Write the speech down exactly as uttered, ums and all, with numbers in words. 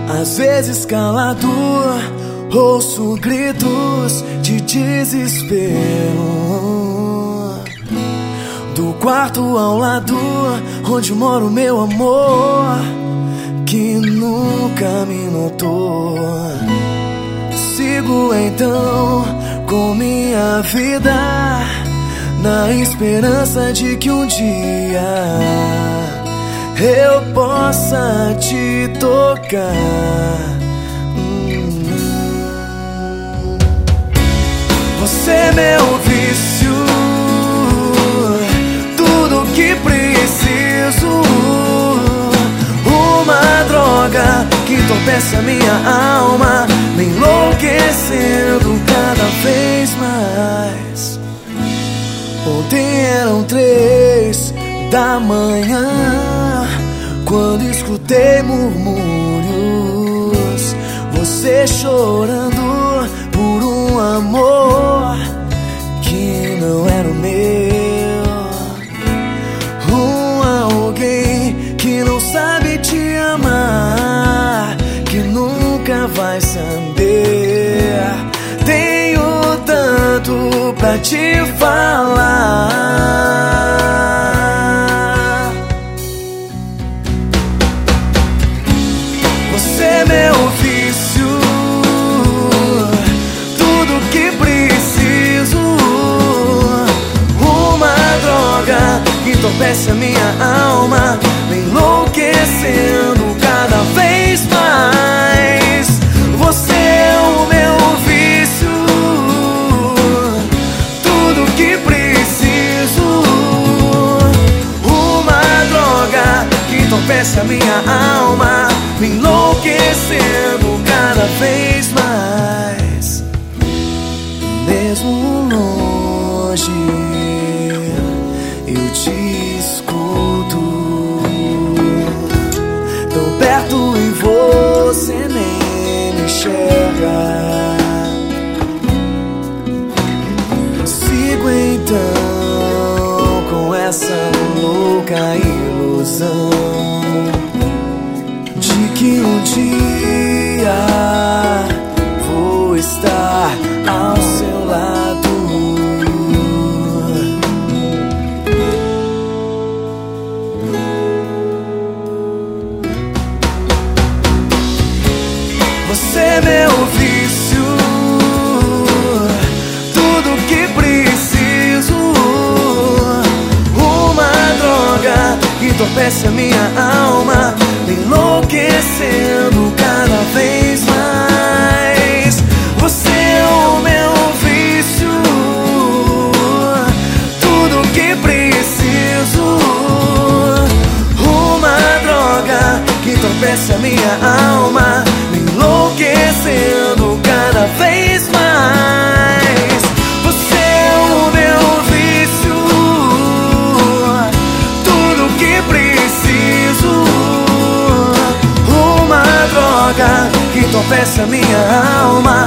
Às vezes calado, ouço gritos de desespero do quarto ao lado, onde mora o meu amor, que nunca me notou. Sigo então com minha vida, na esperança de que um dia eu possa te tocar. hum. Você é meu vício, tudo que preciso, uma droga que entorpece a minha alma, me enlouquecendo cada vez mais. Ontem eram três da manhã, quando escutei murmúrios, você chorando por um amor que não era o meu. Um alguém que não sabe te amar, que nunca vai saber. Tenho tanto pra te falar. Você é meu vício, tudo que preciso, uma droga que entorpece a minha alma, me enlouquecendo cada vez mais. Você é o meu vício, tudo que preciso, uma droga que entorpece a minha alma, me enlouquecendo cada vez mais. Mesmo longe, eu te escuto, tão perto e você nem me enxerga. Sigo então com essa louca ilusão de que um dia vou estar ao seu lado. Você é meu vício, tudo que preciso, uma droga que entorpece a minha alma, me enlouquecendo cada vez mais. Você é o meu vício, tudo que preciso, uma droga que entorpece a minha alma, me enlouquecendo cada vez mais. Você é o meu vício, tudo que preciso, uma droga que entorpece a minha alma,